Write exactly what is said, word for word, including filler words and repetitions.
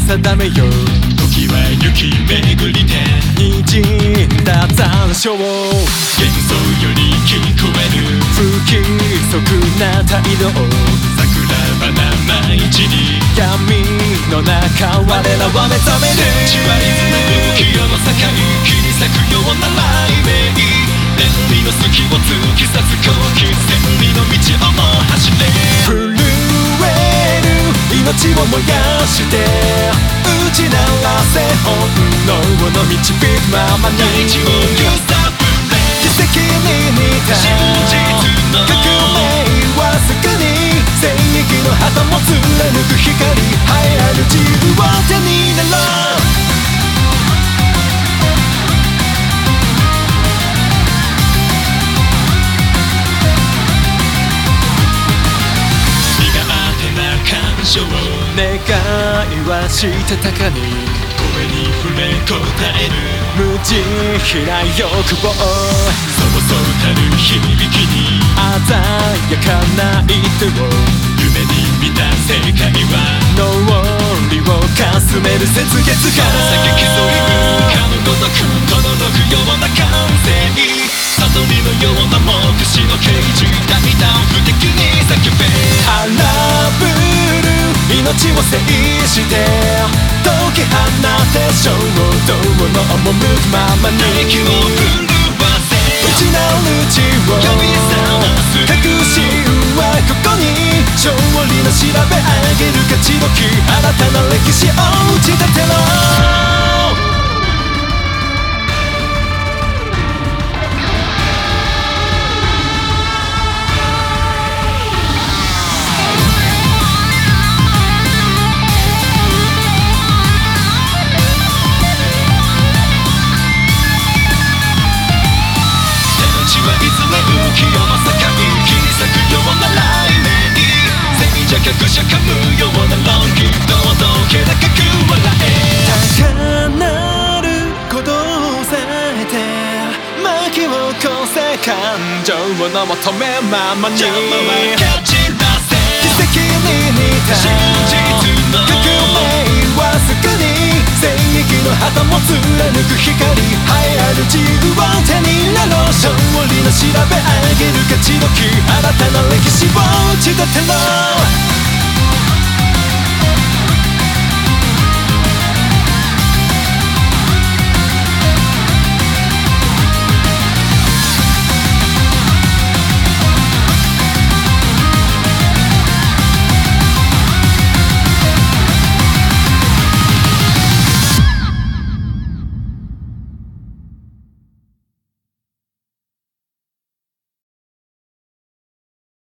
定めよ時は雪巡りで滲んだ残暑を幻想より聞こえる不規則な態度桜花舞い散り闇の中我らは目覚める血はリズム浮世の境切り裂くような雷鳴電離の隙を突き刺す好奇千里の道をも走れ震える命を燃やして打ち鳴らせ本能の導くままに大地を揺さぶれ奇跡に似た真実の革命はすぐに正義の旗も貫く光栄えある自由を手に入れろ願いはしてたかに声に触れ答える無慈悲な欲望そうそうたる響きに鮮やかな一手を夢に見た世界は脳裏をかすめる雪月が先競い浮かぶごとく轟くような感性悟りのような目視の啓示大胆不敵に叫べ荒ぶる命を制して解き放て衝動の赴くままに息を震わせ打ち直る血を呼び覚ます確信はここに勝利の調べ上げる勝ち時新たな歴史を打ち立てろ浮世の境切り裂くような雷鳴静寂くしゃかむような論議堂々気高く笑え高鳴る鼓動を抑えて巻き起こせ感情の求めままに邪魔は蹴散らせ奇跡に似た真実の革命はすぐに正義の旗も貫く光栄えある自由を手に入れろ勝利の調べ上げる勝ち時新たな歴史を打ち立てろ